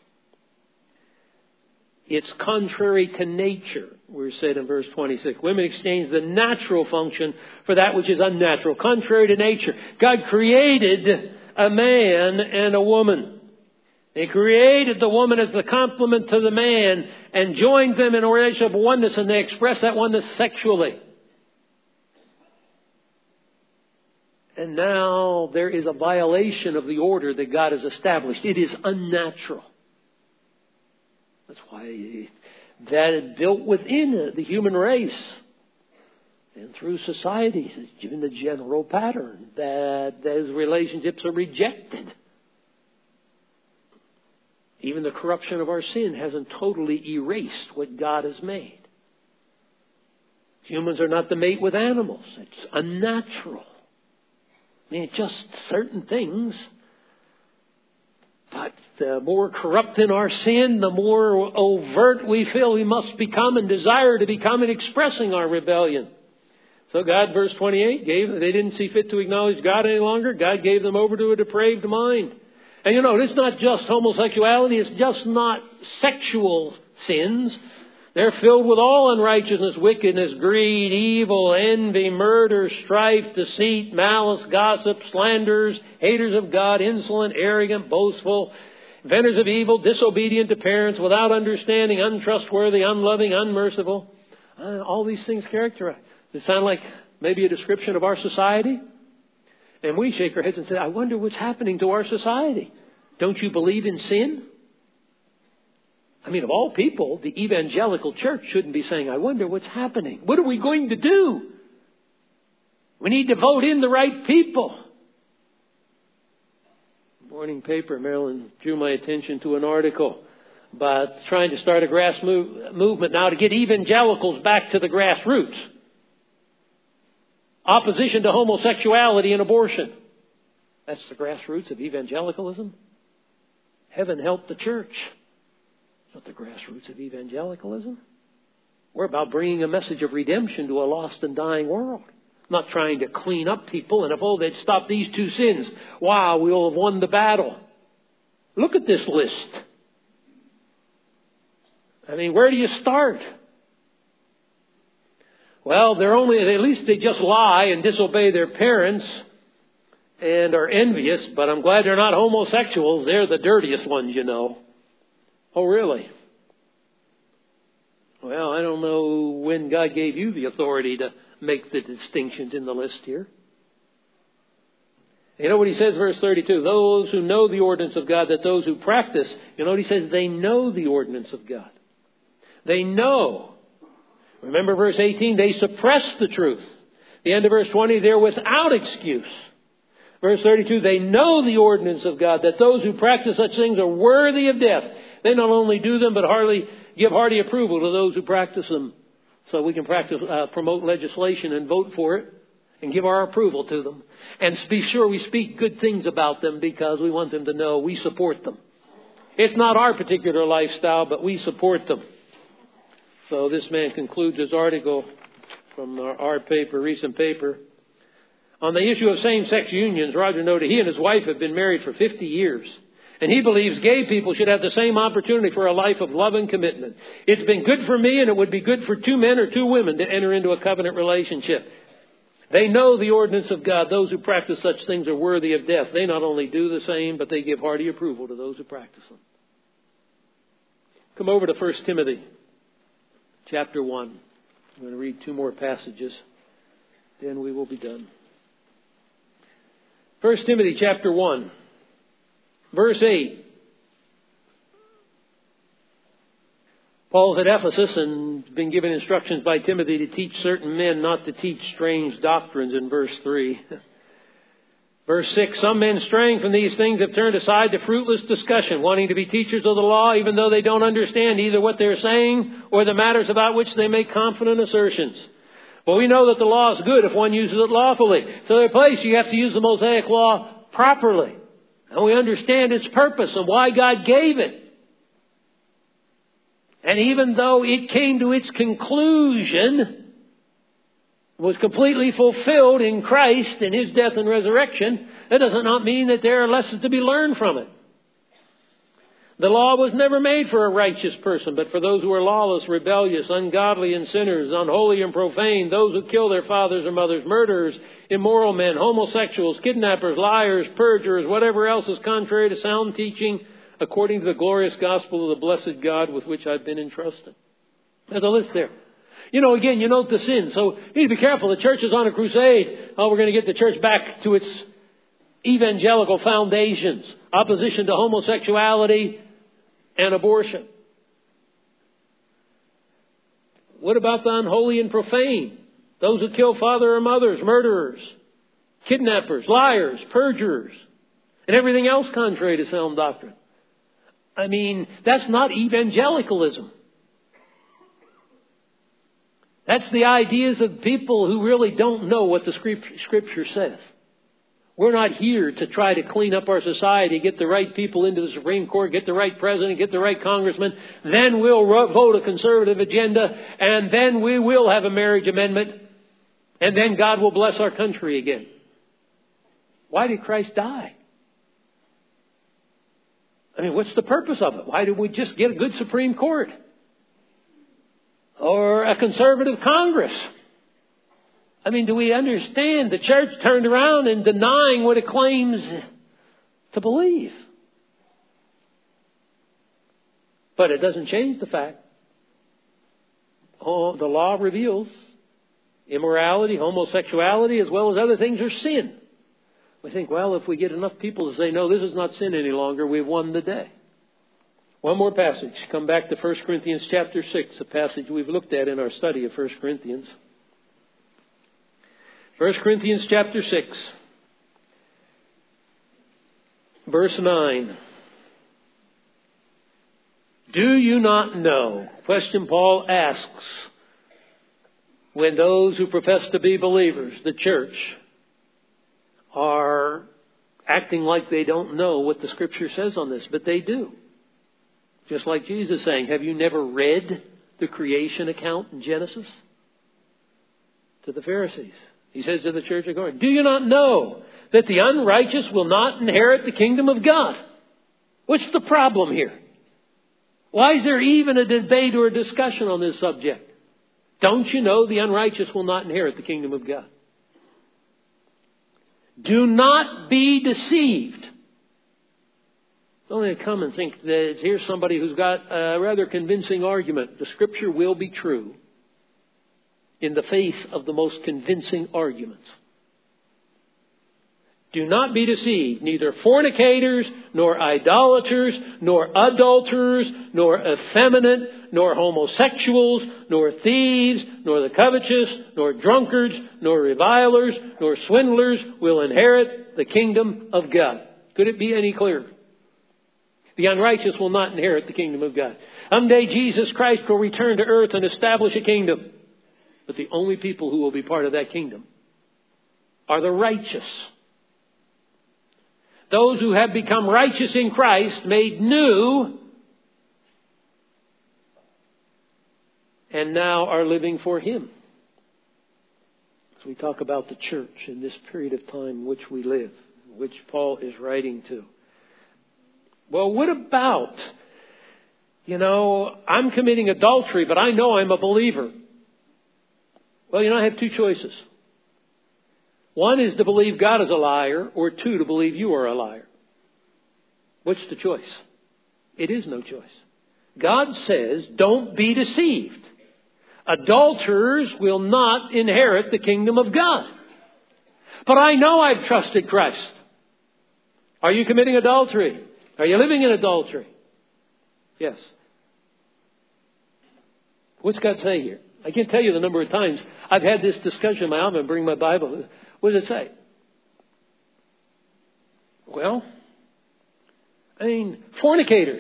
It's contrary to nature, we're said in verse twenty-six. Women exchange the natural function for that which is unnatural, contrary to nature. God created a man and a woman. He created the woman as the complement to the man and joined them in a relationship of oneness, and they express that oneness sexually. And now there is a violation of the order that God has established. It is unnatural. That's why that is built within the human race and through societies. It's given the general pattern that those relationships are rejected. Even the corruption of our sin hasn't totally erased what God has made. Humans are not to mate with animals. It's unnatural. I mean, just certain things. But the more corrupt in our sin, the more overt we feel we must become and desire to become in expressing our rebellion. So God, verse twenty-eight, gave, they didn't see fit to acknowledge God any longer. God gave them over to a depraved mind. And you know, it's not just homosexuality. It's just not sexual sins. They're filled with all unrighteousness, wickedness, greed, evil, envy, murder, strife, deceit, malice, gossip, slanders, haters of God, insolent, arrogant, boastful, inventors of evil, disobedient to parents, without understanding, untrustworthy, unloving, unmerciful. Uh, all these things characterize. They sound like maybe a description of our society. And we shake our heads and say, I wonder what's happening to our society. Don't you believe in sin? I mean, of all people, the evangelical church shouldn't be saying, I wonder what's happening. What are we going to do? We need to vote in the right people. Morning paper, Maryland drew my attention to an article about trying to start a grass move, movement now to get evangelicals back to the grassroots. Opposition to homosexuality and abortion. That's the grassroots of evangelicalism. Heaven help the church. Not the grassroots of evangelicalism. We're about bringing a message of redemption to a lost and dying world. not trying to clean up people. And if, oh, they'd stop these two sins, wow, we'll have won the battle. Look at this list. I mean, where do you start? Well, they're only, at least they just lie and disobey their parents and are envious, but I'm glad they're not homosexuals. They're the dirtiest ones, you know. Oh, really? Well, I don't know when God gave you the authority to make the distinctions in the list here. You know what he says, verse thirty-two? Those who know the ordinance of God, that those who practice, you know what he says? They know the ordinance of God. They know. Remember verse eighteen? They suppress the truth. The end of verse twenty, they're without excuse. Verse thirty-two, they know the ordinance of God, that those who practice such things are worthy of death. They not only do them, but hardly give hearty approval to those who practice them. So we can practice, uh, promote legislation and vote for it and give our approval to them. And be sure we speak good things about them because we want them to know we support them. It's not our particular lifestyle, but we support them. So this man concludes his article from our, our paper, recent paper. On the issue of same-sex unions, Roger noted he and his wife have been married for fifty years. And he believes gay people should have the same opportunity for a life of love and commitment. It's been good for me, and it would be good for two men or two women to enter into a covenant relationship. They know the ordinance of God. Those who practice such things are worthy of death. They not only do the same, but they give hearty approval to those who practice them. Come over to First Timothy, chapter one. I'm going to read two more passages. Then we will be done. First Timothy, chapter one. Verse eight. Paul's at Ephesus and been given instructions by Timothy to teach certain men not to teach strange doctrines in verse three. Verse six, some men straying from these things have turned aside to fruitless discussion, wanting to be teachers of the law, even though they don't understand either what they're saying or the matters about which they make confident assertions. Well, we know that the law is good if one uses it lawfully. So in place, you have to use the Mosaic law properly. And we understand its purpose and why God gave it. And even though it came to its conclusion, was completely fulfilled in Christ in His death and resurrection, that does not mean that there are lessons to be learned from it. The law was never made for a righteous person, but for those who are lawless, rebellious, ungodly, and sinners, unholy and profane, those who kill their fathers or mothers, murderers, immoral men, homosexuals, kidnappers, liars, perjurers, whatever else is contrary to sound teaching, according to the glorious gospel of the blessed God with which I've been entrusted. There's a list there. You know, again, you note the sin. So you need to be careful. The church is on a crusade. Oh, we're going to get the church back to its evangelical foundations. Opposition to homosexuality and abortion. What about the unholy and profane? Those who kill father or mothers, murderers, kidnappers, liars, perjurers, and everything else contrary to sound doctrine. I mean, that's not evangelicalism. That's the ideas of people who really don't know what the Scripture says. We're not here to try to clean up our society, get the right people into the Supreme Court, get the right president, get the right congressman. Then we'll vote a conservative agenda, and then we will have a marriage amendment, and then God will bless our country again. Why did Christ die? I mean, what's the purpose of it? Why did we just get a good Supreme Court? Or a conservative Congress? I mean, do we understand the church turned around and denying what it claims to believe? But it doesn't change the fact. Oh, the law reveals immorality, homosexuality, as well as other things are sin. We think, well, if we get enough people to say, no, this is not sin any longer, we've won the day. One more passage. Come back to First Corinthians chapter six, a passage we've looked at in our study of First Corinthians. First Corinthians chapter six, verse nine. Do you not know? Question Paul asks when those who profess to be believers, the church, are acting like they don't know what the Scripture says on this, but they do. Just like Jesus saying, have you never read the creation account in Genesis? To the Pharisees. He says to the church of Corinth, do you not know that the unrighteous will not inherit the kingdom of God? What's the problem here? Why is there even a debate or a discussion on this subject? Don't you know the unrighteous will not inherit the kingdom of God? Do not be deceived. Don't they come and think that here's somebody who's got a rather convincing argument. The Scripture will be true in the face of the most convincing arguments. Do not be deceived. Neither fornicators, nor idolaters, nor adulterers, nor effeminate, nor homosexuals, nor thieves, nor the covetous, nor drunkards, nor revilers, nor swindlers will inherit the kingdom of God. Could it be any clearer? The unrighteous will not inherit the kingdom of God. Someday Jesus Christ will return to earth and establish a kingdom. But the only people who will be part of that kingdom are the righteous. Those who have become righteous in Christ, made new, and now are living for Him. As we talk about the church in this period of time in which we live, which Paul is writing to. Well, what about, you know, I'm committing adultery, but I know I'm a believer. Well, you know, I have two choices. One is to believe God is a liar, or two, to believe you are a liar. What's the choice? It is no choice. God says, don't be deceived. Adulterers will not inherit the kingdom of God. But I know I've trusted Christ. Are you committing adultery? Are you living in adultery? Yes. What's God say here? I can't tell you the number of times I've had this discussion in my office and bring my Bible. What does it say? Well, I mean, fornicators.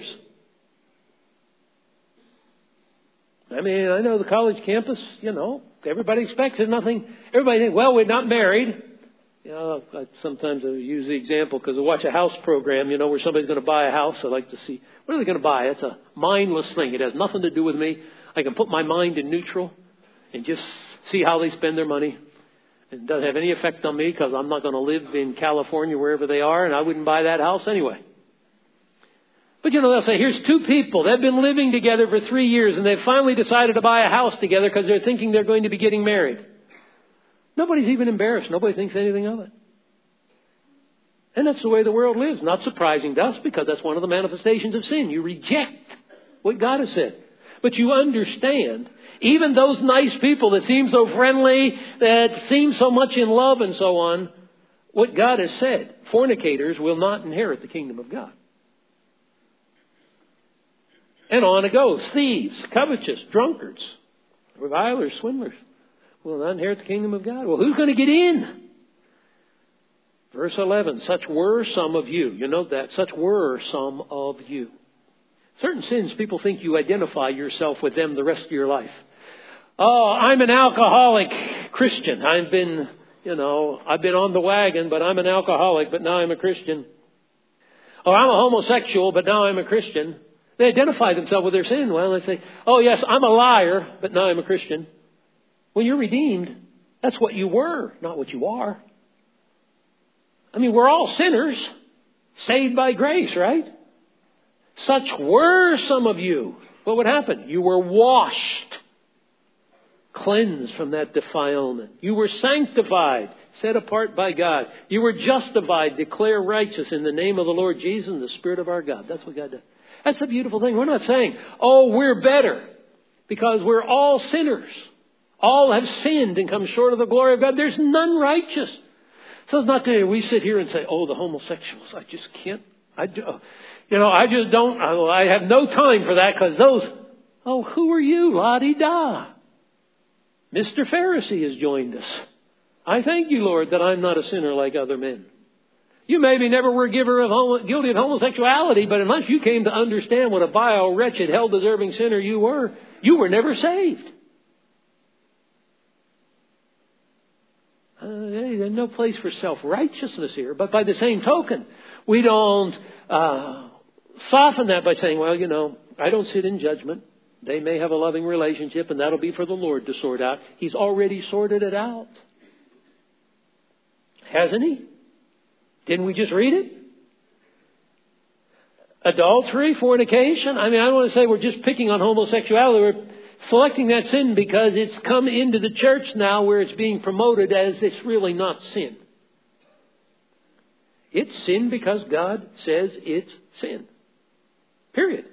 I mean, I know the college campus, you know, everybody expects it. Nothing. Everybody thinks, well, we're not married. You know, I, sometimes I use the example because I watch a house program, you know, where somebody's going to buy a house. I like to see, what are they going to buy? It's a mindless thing. It has nothing to do with me. I can put my mind in neutral and just see how they spend their money. It doesn't have any effect on me because I'm not going to live in California, wherever they are, and I wouldn't buy that house anyway. But, you know, they'll say, here's two people. They've been living together for three years, and they've finally decided to buy a house together because they're thinking they're going to be getting married. Nobody's even embarrassed. Nobody thinks anything of it. And that's the way the world lives. Not surprising to us because that's one of the manifestations of sin. You reject what God has said. But you understand, even those nice people that seem so friendly, that seem so much in love and so on, what God has said, fornicators will not inherit the kingdom of God. And on it goes. Thieves, covetous, drunkards, revilers, swindlers will not inherit the kingdom of God. Well, who's going to get in? Verse eleven, such were some of you. You know that. Such were some of you. Certain sins, people think you identify yourself with them the rest of your life. Oh, I'm an alcoholic Christian. I've been, you know, I've been on the wagon, but I'm an alcoholic, but now I'm a Christian. Or I'm a homosexual, but now I'm a Christian. They identify themselves with their sin. Well, they say, oh yes, I'm a liar, but now I'm a Christian. When you're redeemed, that's what you were, not what you are. I mean, we're all sinners, saved by grace, right? Such were some of you. What would happen? You were washed, cleansed from that defilement. You were sanctified, set apart by God. You were justified, declared righteous in the name of the Lord Jesus and the Spirit of our God. That's what God does. That's the beautiful thing. We're not saying, oh, we're better, because we're all sinners. All have sinned and come short of the glory of God. There's none righteous. So it's not that we sit here and say, oh, the homosexuals, I just can't. I do, you know, I just don't, I have no time for that because those, oh, who are you? La-di-da. Mister Pharisee has joined us. I thank you, Lord, that I'm not a sinner like other men. You maybe never were giver of homo- guilty of homosexuality, but unless you came to understand what a vile, wretched, hell-deserving sinner you were, you were never saved. Uh, there's no place for self-righteousness here. But by the same token, we don't uh, soften that by saying, well, you know, I don't sit in judgment. They may have a loving relationship, and that'll be for the Lord to sort out. He's already sorted it out. Hasn't He? Didn't we just read it? Adultery, fornication. I mean, I don't want to say we're just picking on homosexuality. We're selecting that sin because it's come into the church now where it's being promoted as it's really not sin. It's sin because God says it's sin. Period.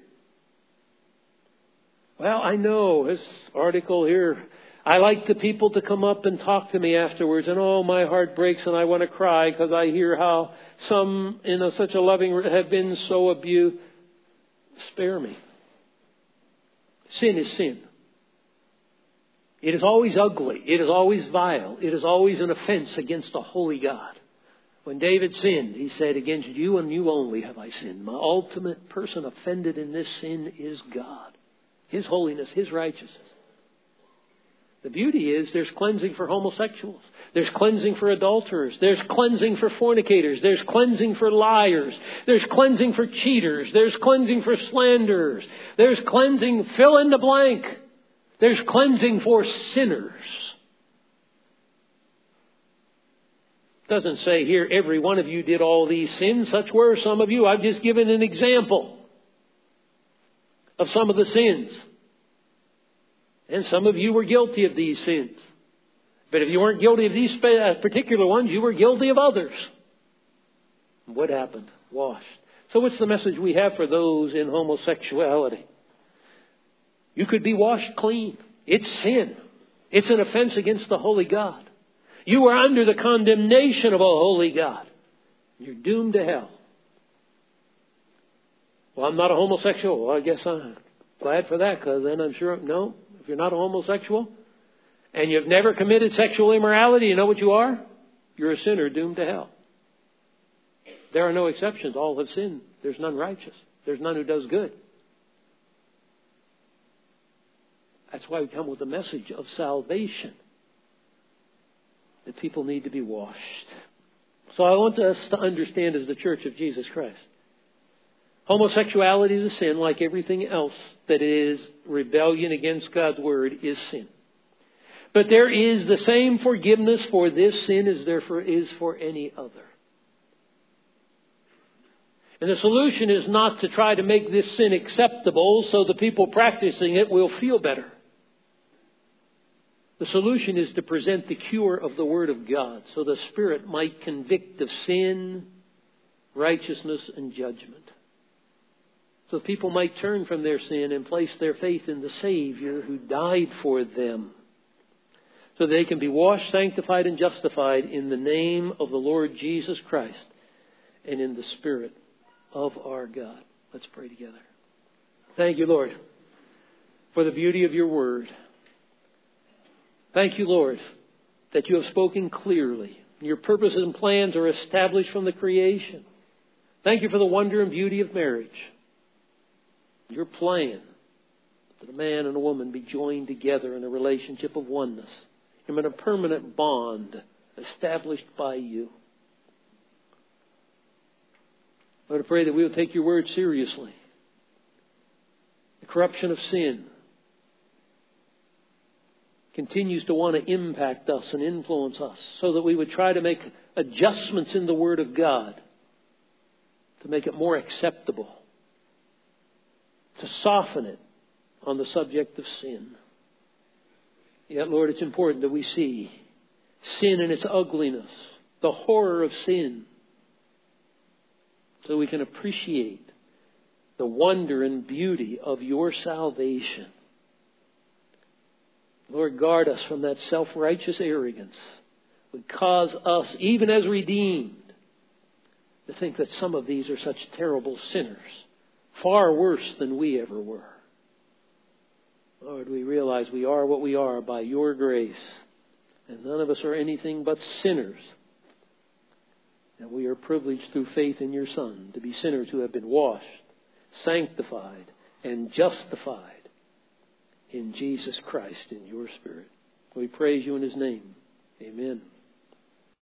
Well, I know this article here, I like the people to come up and talk to me afterwards, and oh, my heart breaks and I want to cry because I hear how some in a, such a loving have been so abused. Spare me. Sin is sin. It is always ugly. It is always vile. It is always an offense against the holy God. When David sinned, he said, against you and you only have I sinned. My ultimate person offended in this sin is God. His holiness, His righteousness. The beauty is there's cleansing for homosexuals. There's cleansing for adulterers. There's cleansing for fornicators. There's cleansing for liars. There's cleansing for cheaters. There's cleansing for slanderers. There's cleansing, fill in the blank. There's cleansing for sinners. It doesn't say here every one of you did all these sins. Such were some of you. I've just given an example of some of the sins. And some of you were guilty of these sins. But if you weren't guilty of these particular ones, you were guilty of others. What happened? Washed. So what's the message we have for those in homosexuality? You could be washed clean. It's sin. It's an offense against the holy God. You are under the condemnation of a holy God. You're doomed to hell. Well, I'm not a homosexual. Well, I guess I'm glad for that, because then I'm sure, no, if you're not a homosexual and you've never committed sexual immorality, you know what you are? You're a sinner doomed to hell. There are no exceptions. All have sinned. There's none righteous. There's none who does good. That's why we come with the message of salvation. That people need to be washed. So I want us to understand as the Church of Jesus Christ. Homosexuality is a sin like everything else that is rebellion against God's Word is sin. But there is the same forgiveness for this sin as there for, is for any other. And the solution is not to try to make this sin acceptable so the people practicing it will feel better. The solution is to present the cure of the Word of God so the Spirit might convict of sin, righteousness, and judgment. So people might turn from their sin and place their faith in the Savior who died for them. So they can be washed, sanctified, and justified in the name of the Lord Jesus Christ and in the Spirit of our God. Let's pray together. Thank you, Lord, for the beauty of your Word. Thank you, Lord, that you have spoken clearly. Your purposes and plans are established from the creation. Thank you for the wonder and beauty of marriage. Your plan that a man and a woman be joined together in a relationship of oneness, in a permanent bond established by you. Lord, I pray that we will take your word seriously. The corruption of sin continues to want to impact us and influence us so that we would try to make adjustments in the Word of God to make it more acceptable, to soften it on the subject of sin. Yet, Lord, it's important that we see sin in its ugliness, the horror of sin, so we can appreciate the wonder and beauty of your salvation. Lord, guard us from that self-righteous arrogance that would cause us, even as redeemed, to think that some of these are such terrible sinners, far worse than we ever were. Lord, we realize we are what we are by your grace, and none of us are anything but sinners. And we are privileged through faith in your Son to be sinners who have been washed, sanctified, and justified in Jesus Christ, in your Spirit. We praise you in his name. Amen.